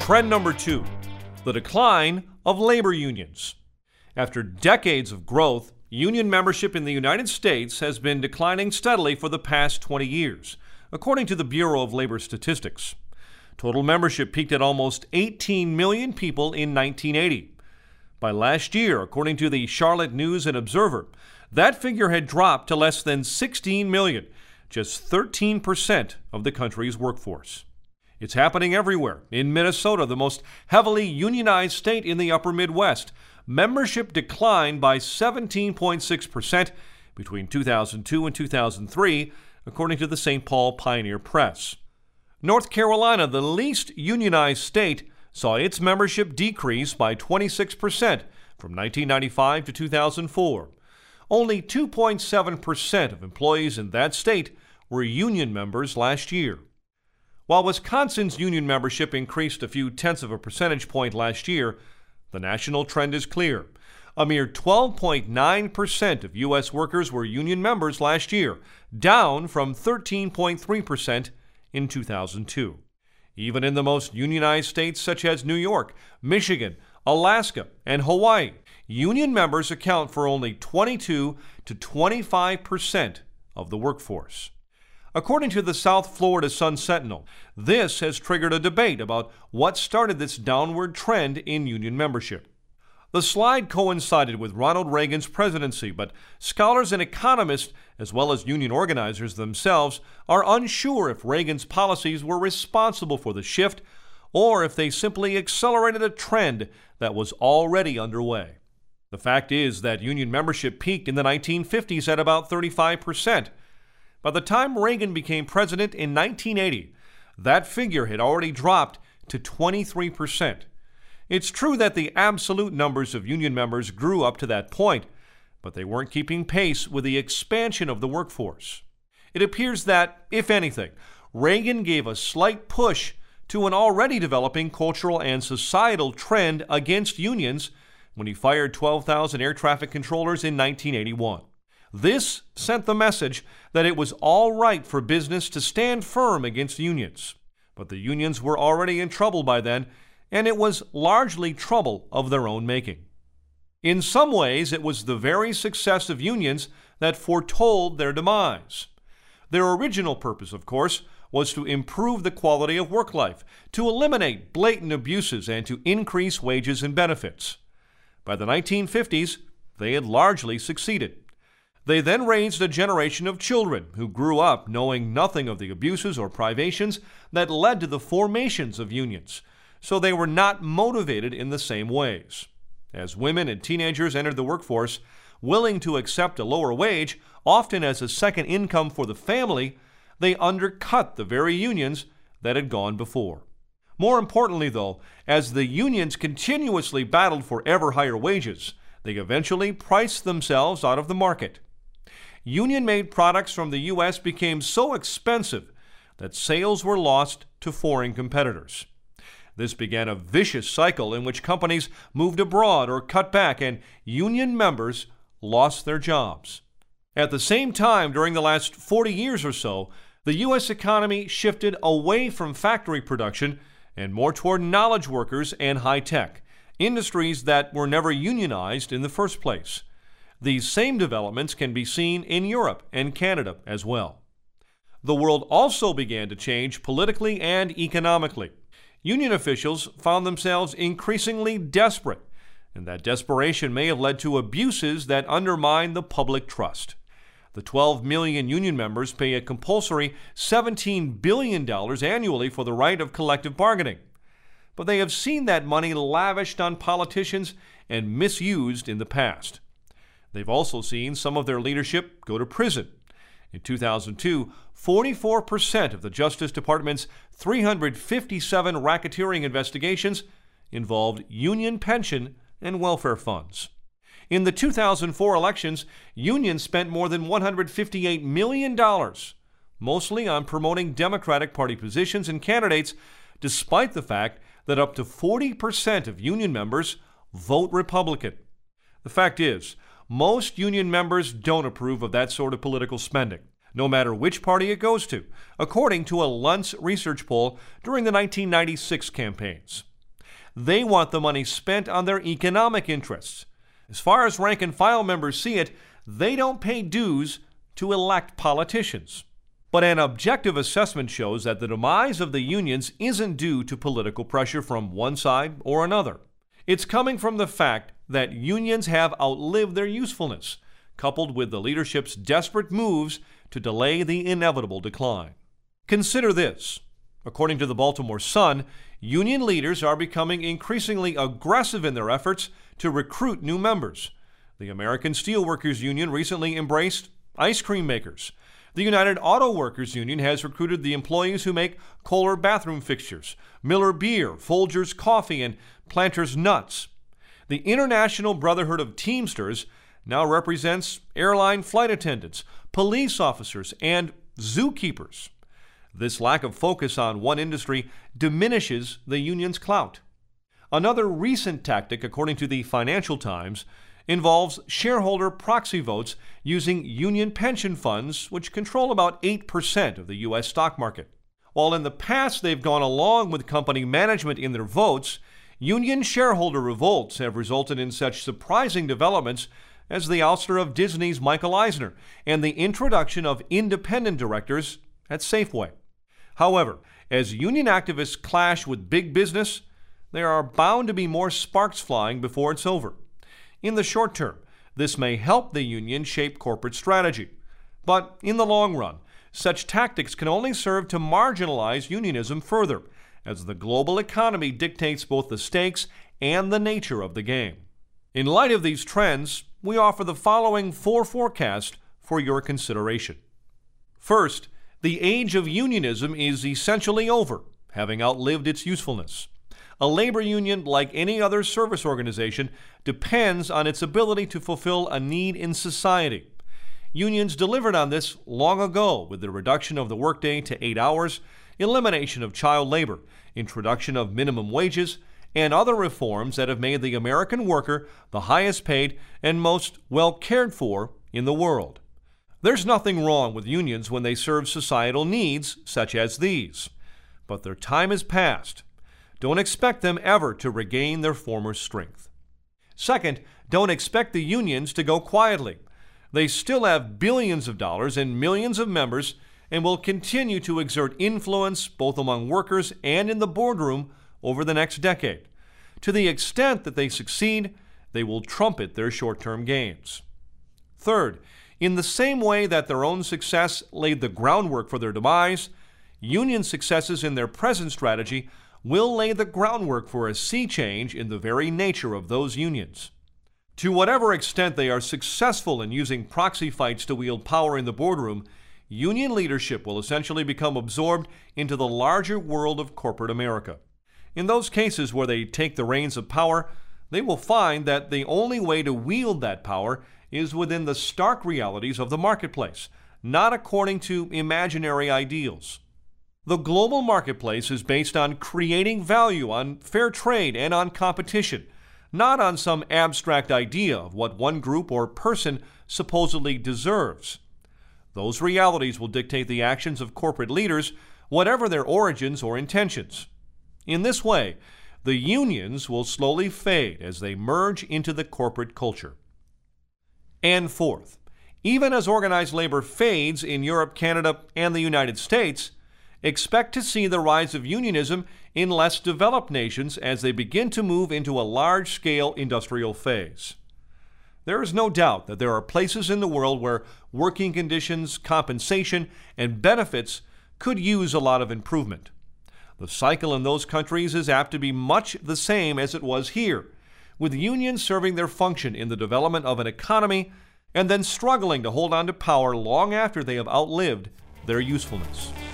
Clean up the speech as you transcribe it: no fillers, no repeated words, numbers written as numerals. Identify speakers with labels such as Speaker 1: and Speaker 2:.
Speaker 1: Trend number 2, the decline of labor unions. After decades of growth, union membership in the United States has been declining steadily for the past 20 years, according to the Bureau of Labor Statistics. Total membership peaked at almost 18 million people in 1980. By last year, according to the Charlotte News and Observer, that figure had dropped to less than 16 million, just 13% of the country's workforce. It's happening everywhere. In Minnesota, the most heavily unionized state in the upper Midwest, membership declined by 17.6% between 2002 and 2003, according to the St. Paul Pioneer Press. North Carolina, the least unionized state, saw its membership decrease by 26% from 1995 to 2004. Only 2.7% of employees in that state were union members last year. While Wisconsin's union membership increased a few tenths of a percentage point last year, the national trend is clear. A mere 12.9% of U.S. workers were union members last year, down from 13.3% in 2002. Even in the most unionized states such as New York, Michigan, Alaska, and Hawaii, union members account for only 22 to 25% of the workforce. According to the South Florida Sun-Sentinel, this has triggered a debate about what started this downward trend in union membership. The slide coincided with Ronald Reagan's presidency, but scholars and economists, as well as union organizers themselves, are unsure if Reagan's policies were responsible for the shift or if they simply accelerated a trend that was already underway. The fact is that union membership peaked in the 1950s at about 35%. By the time Reagan became president in 1980, that figure had already dropped to 23%. It's true that the absolute numbers of union members grew up to that point, but they weren't keeping pace with the expansion of the workforce. It appears that, if anything, Reagan gave a slight push to an already developing cultural and societal trend against unions when he fired 12,000 air traffic controllers in 1981. This sent the message that it was all right for business to stand firm against unions. But the unions were already in trouble by then, and it was largely trouble of their own making. In some ways, it was the very success of unions that foretold their demise. Their original purpose, of course, was to improve the quality of work life, to eliminate blatant abuses, and to increase wages and benefits. By the 1950s, they had largely succeeded. They then raised a generation of children who grew up knowing nothing of the abuses or privations that led to the formations of unions, so they were not motivated in the same ways. As women and teenagers entered the workforce, willing to accept a lower wage, often as a second income for the family, they undercut the very unions that had gone before. More importantly, though, as the unions continuously battled for ever higher wages, they eventually priced themselves out of the market. Union-made products from the U.S. became so expensive that sales were lost to foreign competitors. This began a vicious cycle in which companies moved abroad or cut back, and union members lost their jobs. At the same time, during the last 40 years or so, the U.S. economy shifted away from factory production and more toward knowledge workers and high tech, industries that were never unionized in the first place. These same developments can be seen in Europe and Canada as well. The world also began to change politically and economically. Union officials found themselves increasingly desperate, and that desperation may have led to abuses that undermine the public trust. The 12 million union members pay a compulsory $17 billion annually for the right of collective bargaining. But they have seen that money lavished on politicians and misused in the past. They've also seen some of their leadership go to prison. In 2002, 44% of the Justice Department's 357 racketeering investigations involved union pension and welfare funds. In the 2004 elections, unions spent more than $158 million, mostly on promoting Democratic Party positions and candidates, despite the fact that up to 40% of union members vote Republican. The fact is, most union members don't approve of that sort of political spending, no matter which party it goes to, according to a Luntz research poll during the 1996 campaigns. They want the money spent on their economic interests. As far as rank-and-file members see it, they don't pay dues to elect politicians. But an objective assessment shows that the demise of the unions isn't due to political pressure from one side or another. It's coming from the fact that unions have outlived their usefulness, coupled with the leadership's desperate moves to delay the inevitable decline. Consider this. According to the Baltimore Sun, union leaders are becoming increasingly aggressive in their efforts to recruit new members. The American Steelworkers Union recently embraced ice cream makers. The United Auto Workers Union has recruited the employees who make Kohler bathroom fixtures, Miller Beer, Folgers Coffee, and Planters Nuts. The International Brotherhood of Teamsters now represents airline flight attendants, police officers, and zookeepers. This lack of focus on one industry diminishes the union's clout. Another recent tactic, according to the Financial Times, involves shareholder proxy votes using union pension funds, which control about 8% of the U.S. stock market. While in the past they've gone along with company management in their votes, union shareholder revolts have resulted in such surprising developments as the ouster of Disney's Michael Eisner and the introduction of independent directors at Safeway. However, as union activists clash with big business, there are bound to be more sparks flying before it's over. In the short term, this may help the union shape corporate strategy. But in the long run, such tactics can only serve to marginalize unionism further, as the global economy dictates both the stakes and the nature of the game. In light of these trends, we offer the following 4 forecasts for your consideration. First, the age of unionism is essentially over, having outlived its usefulness. A labor union, like any other service organization, depends on its ability to fulfill a need in society. Unions delivered on this long ago with the reduction of the workday to 8 hours, elimination of child labor, introduction of minimum wages, and other reforms that have made the American worker the highest paid and most well cared for in the world. There's nothing wrong with unions when they serve societal needs such as these. But their time is past. Don't expect them ever to regain their former strength. Second, don't expect the unions to go quietly. They still have billions of dollars and millions of members and will continue to exert influence both among workers and in the boardroom over the next decade. To the extent that they succeed, they will trumpet their short-term gains. Third, in the same way that their own success laid the groundwork for their demise, union successes in their present strategy will lay the groundwork for a sea change in the very nature of those unions. To whatever extent they are successful in using proxy fights to wield power in the boardroom, union leadership will essentially become absorbed into the larger world of corporate America. In those cases where they take the reins of power, they will find that the only way to wield that power is within the stark realities of the marketplace, not according to imaginary ideals. The global marketplace is based on creating value, on fair trade, and on competition, not on some abstract idea of what one group or person supposedly deserves. Those realities will dictate the actions of corporate leaders, whatever their origins or intentions. In this way, the unions will slowly fade as they merge into the corporate culture. And fourth, even as organized labor fades in Europe, Canada, and the United States, expect to see the rise of unionism in less developed nations as they begin to move into a large-scale industrial phase. There is no doubt that there are places in the world where working conditions, compensation, and benefits could use a lot of improvement. The cycle in those countries is apt to be much the same as it was here, with unions serving their function in the development of an economy and then struggling to hold on to power long after they have outlived their usefulness.